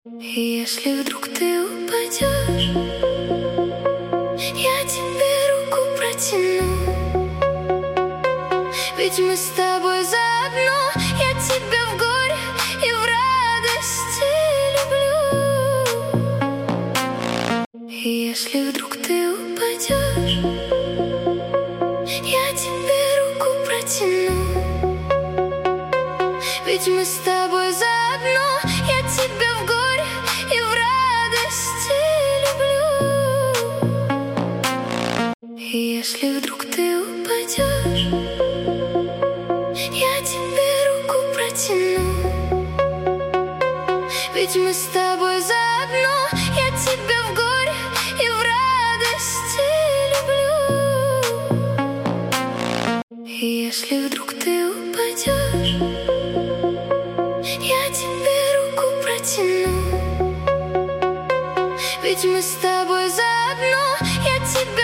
Если вдруг ты упадешь, я тебе руку протяну. Ведь мы с тобой заодно. Я тебя в горе и в радости люблю. Если вдруг ты упадешь, я тебе руку протяну. Ведь мы с тобой заодно. Я тебя в горе и в радости люблю. Если вдруг ты упадешь, я тебе руку протяну. Ведь мы с тобой заодно. Я тебя в горе и в радости люблю. Если вдруг ты упадешь, я тебе руку протяну. Ведь мы с тобой заодно. Я тебя